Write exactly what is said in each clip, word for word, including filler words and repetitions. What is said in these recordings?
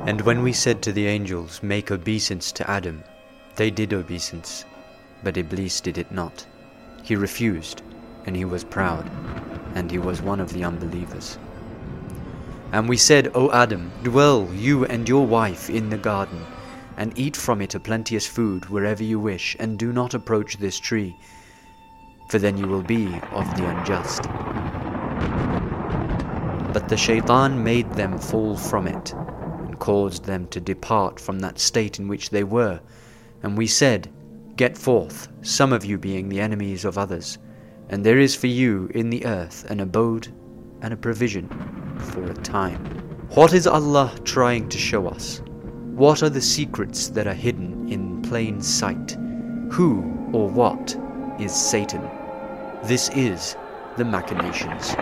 And when we said to the angels, make obeisance to Adam, they did obeisance, but Iblis did it not. He refused, and he was proud, and he was one of the unbelievers. And we said, O Adam, dwell you and your wife in the garden, and eat from it a plenteous food wherever you wish, and do not approach this tree, for then you will be of the unjust. But the shaitan made them fall from it, and caused them to depart from that state in which they were. And we said, get forth, some of you being the enemies of others, and there is for you in the earth an abode and a provision for a time. What is Allah trying to show us? What are the secrets that are hidden in plain sight? Who or what is Satan? This is the machinations.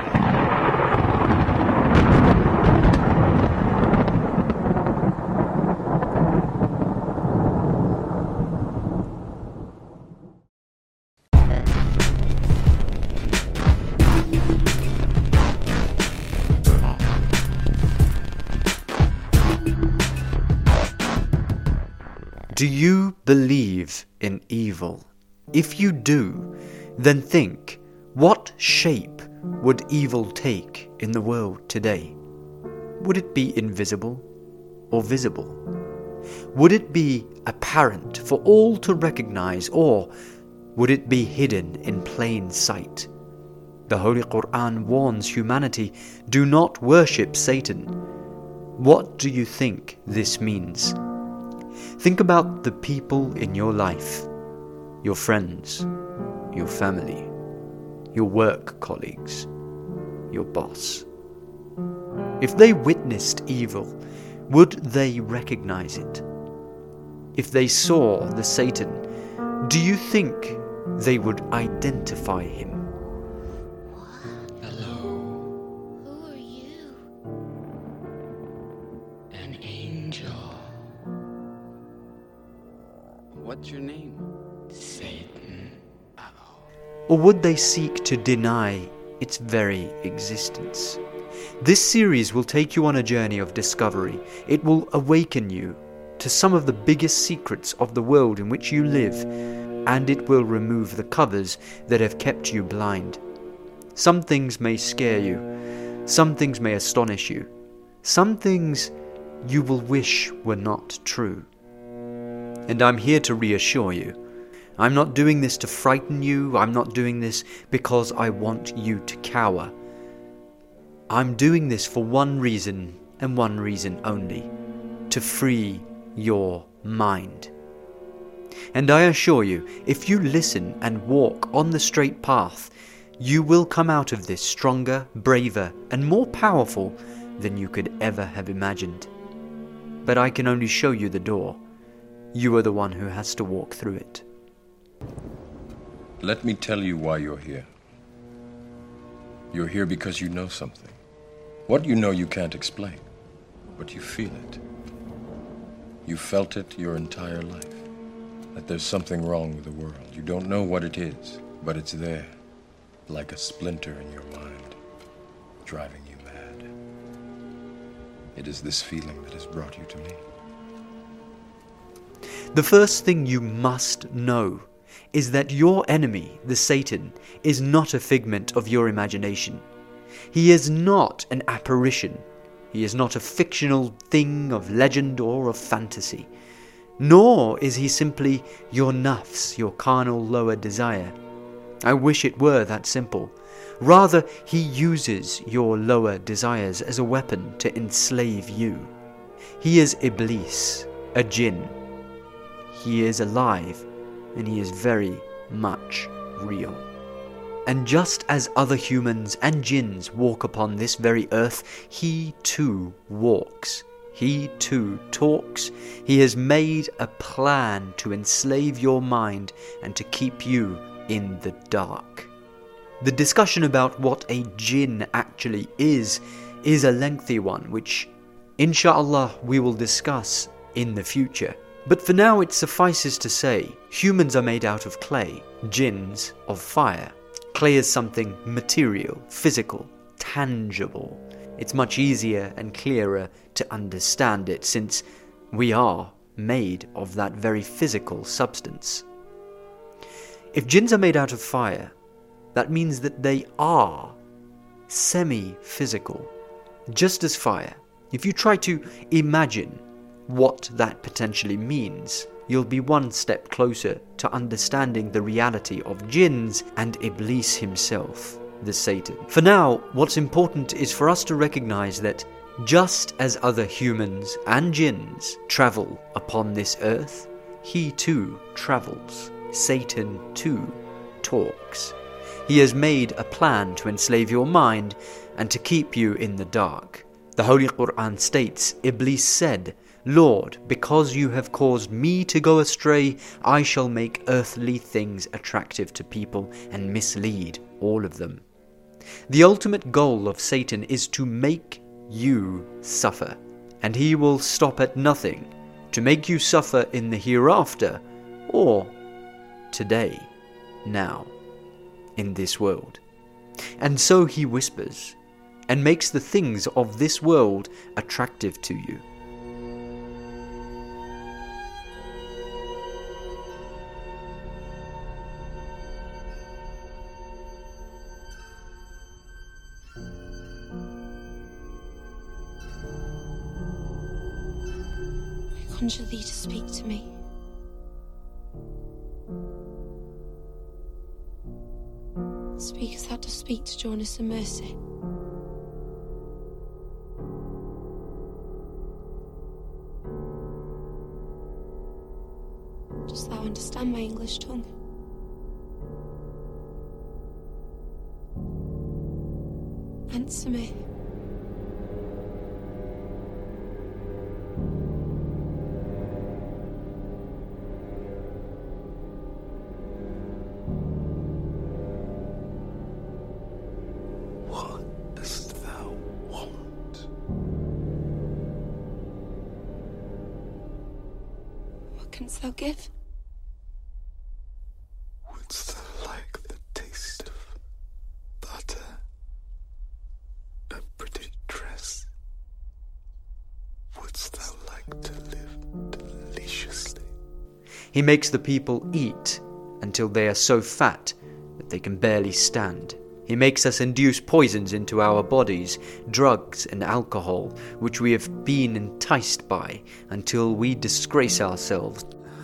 Do you believe in evil? If you do, then think, what shape would evil take in the world today? Would it be invisible or visible? Would it be apparent for all to recognize, or would it be hidden in plain sight? The Holy Quran warns humanity, do not worship Satan. What do you think this means? Think about the people in your life, your friends, your family, your work colleagues, your boss. If they witnessed evil, would they recognize it? If they saw the Satan, do you think they would identify him? Hello. Who are you? An angel. What's your name? Satan. Uh-oh. Or would they seek to deny its very existence? This series will take you on a journey of discovery. It will awaken you to some of the biggest secrets of the world in which you live, and it will remove the covers that have kept you blind. Some things may scare you, some things may astonish you, some things you will wish were not true. And I'm here to reassure you. I'm not doing this to frighten you. I'm not doing this because I want you to cower. I'm doing this for one reason and one reason only: to free your mind. And I assure you, if you listen and walk on the straight path, you will come out of this stronger, braver, and more powerful than you could ever have imagined. But I can only show you the door. You are the one who has to walk through it. Let me tell you why you're here. You're here because you know something. What you know you can't explain, but you feel it. You felt it your entire life, that there's something wrong with the world. You don't know what it is, but it's there, like a splinter in your mind, driving you mad. It is this feeling that has brought you to me. The first thing you must know is that your enemy, the Satan, is not a figment of your imagination. He is not an apparition. He is not a fictional thing of legend or of fantasy. Nor is he simply your nafs, your carnal lower desire. I wish it were that simple. Rather, he uses your lower desires as a weapon to enslave you. He is Iblis, a jinn. He is alive, and he is very much real. And just as other humans and jinns walk upon this very earth, he too walks. He too talks. He has made a plan to enslave your mind and to keep you in the dark. The discussion about what a jinn actually is, is a lengthy one, which, inshallah, we will discuss in the future. But for now it suffices to say, humans are made out of clay, jinns of fire. Clay is something material, physical, tangible. it's much easier and clearer to understand it, since we are made of that very physical substance. If jinns are made out of fire, that means that they are semi-physical, just as fire. If you try to imagine what that potentially means, you'll be one step closer to understanding the reality of jinns and Iblis himself, the Satan. For now, what's important is for us to recognize that just as other humans and jinns travel upon this earth, he too travels. Satan too talks. He has made a plan to enslave your mind and to keep you in the dark. The Holy Quran states, Iblis said, Lord, because you have caused me to go astray, I shall make earthly things attractive to people and mislead all of them. The ultimate goal of Satan is to make you suffer, and he will stop at nothing to make you suffer in the hereafter or today, now, in this world. And so he whispers and makes the things of this world attractive to you. I conjure thee to speak to me. Speak as thou dost speak to Jonas and Mercy. Dost thou understand my English tongue? Answer me. What dost thou want? What canst thou give? Wouldst thou like the taste of butter? A pretty dress? Wouldst thou like to live deliciously? He makes the people eat until they are so fat that they can barely stand. He makes us induce poisons into our bodies, drugs and alcohol, which we have been enticed by until we disgrace ourselves.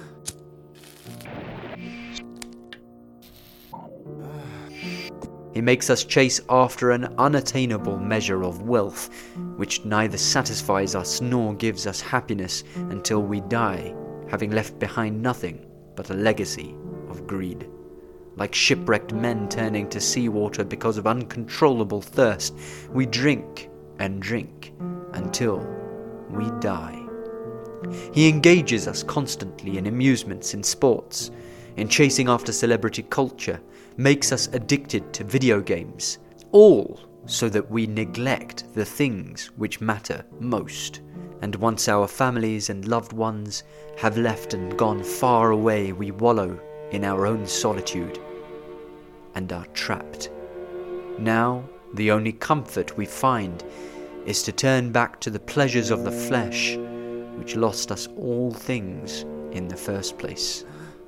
He makes us chase after an unattainable measure of wealth, which neither satisfies us nor gives us happiness until we die, having left behind nothing but a legacy of greed. Like shipwrecked men turning to seawater because of uncontrollable thirst, we drink and drink until we die. He engages us constantly in amusements, in sports, in chasing after celebrity culture, makes us addicted to video games, all so that we neglect the things which matter most. And once our families and loved ones have left and gone far away, we wallow in our own solitude and are trapped. Now, the only comfort we find is to turn back to the pleasures of the flesh, which lost us all things in the first place.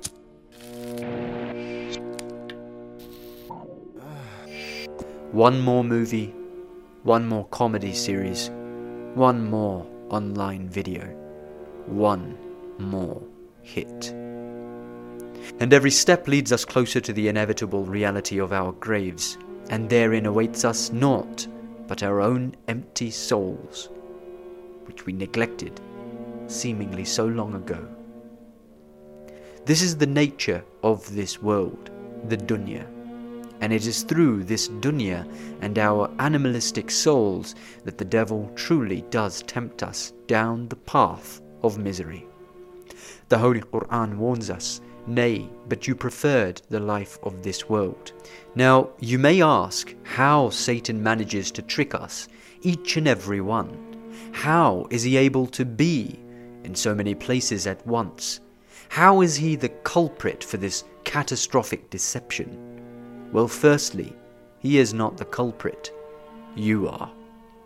One more movie, one more comedy series, one more online video, one more hit. And every step leads us closer to the inevitable reality of our graves, and therein awaits us naught but our own empty souls, which we neglected seemingly so long ago. This is the nature of this world, the dunya, and it is through this dunya and our animalistic souls that the devil truly does tempt us down the path of misery. The Holy Quran warns us, nay, but you preferred the life of this world. Now, you may ask how Satan manages to trick us, each and every one. How is he able to be in so many places at once? How is he the culprit for this catastrophic deception? Well, firstly, he is not the culprit. You are.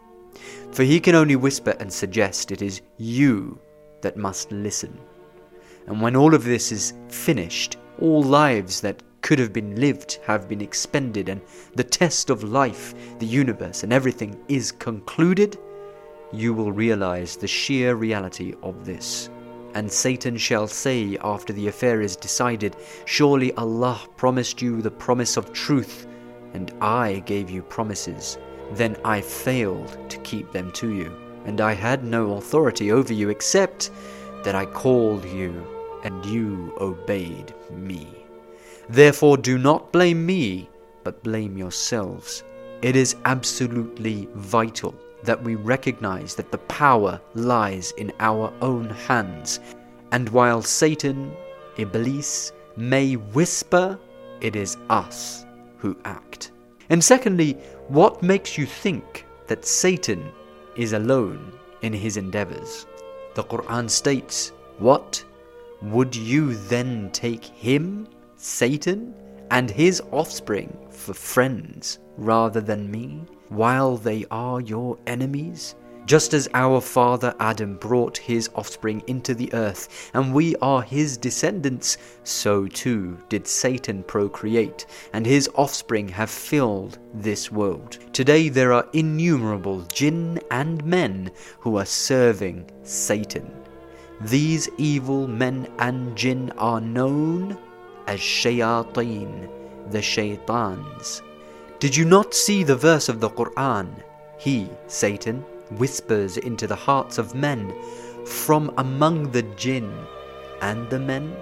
For he can only whisper and suggest it is you that must listen. And when all of this is finished, all lives that could have been lived have been expended, and the test of life, the universe, and everything is concluded, you will realize the sheer reality of this. And Satan shall say after the affair is decided, surely Allah promised you the promise of truth, and I gave you promises. Then I failed to keep them to you, and I had no authority over you except that I called you, and you obeyed me. Therefore do not blame me, but blame yourselves. It is absolutely vital that we recognize that the power lies in our own hands. And while Satan, Iblis, may whisper, it is us who act. And secondly, what makes you think that Satan is alone in his endeavors? The Quran states, what? Would you then take him, Satan, and his offspring for friends rather than me, while they are your enemies? Just as our father Adam brought his offspring into the earth, and we are his descendants, so too did Satan procreate, and his offspring have filled this world. Today there are innumerable jinn and men who are serving Satan. These evil men and jinn are known as shayateen, the shaitans. Did you not see the verse of the Quran? He, Satan, whispers into the hearts of men from among the jinn and the men.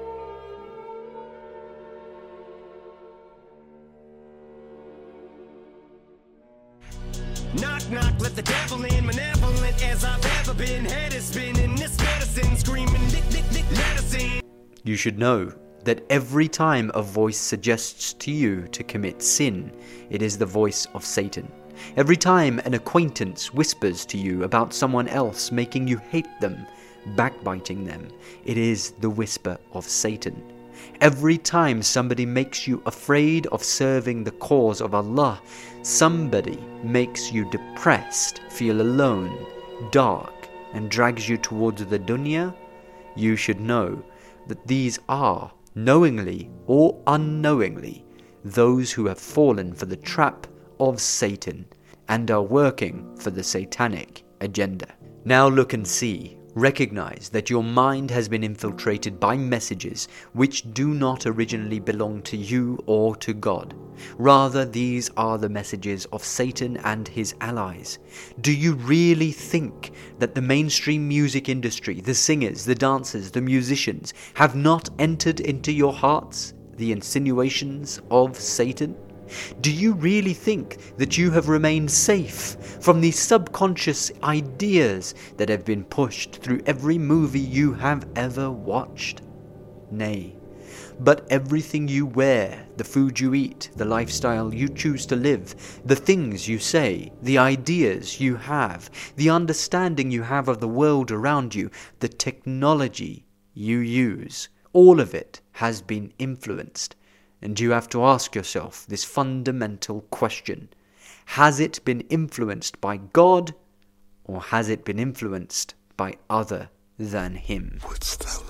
Knock, knock, let the devil in, malevolent as I've ever been. Head is spinning, this medicine screaming, lick, lick, lick, let us in. You should know that every time a voice suggests to you to commit sin, it is the voice of Satan. Every time an acquaintance whispers to you about someone else, making you hate them, backbiting them, it is the whisper of Satan. Every time somebody makes you afraid of serving the cause of Allah, somebody makes you depressed, feel alone, dark, and drags you towards the dunya, you should know that these are, knowingly or unknowingly, those who have fallen for the trap of Satan and are working for the satanic agenda. Now look and see. Recognize that your mind has been infiltrated by messages which do not originally belong to you or to God. Rather, these are the messages of Satan and his allies. Do you really think that the mainstream music industry, the singers, the dancers, the musicians, have not entered into your hearts the insinuations of Satan? Do you really think that you have remained safe from the subconscious ideas that have been pushed through every movie you have ever watched? Nay, but everything you wear, the food you eat, the lifestyle you choose to live, the things you say, the ideas you have, the understanding you have of the world around you, the technology you use, all of it has been influenced. And you have to ask yourself this fundamental question. Has it been influenced by God, or has it been influenced by other than Him? Wouldst thou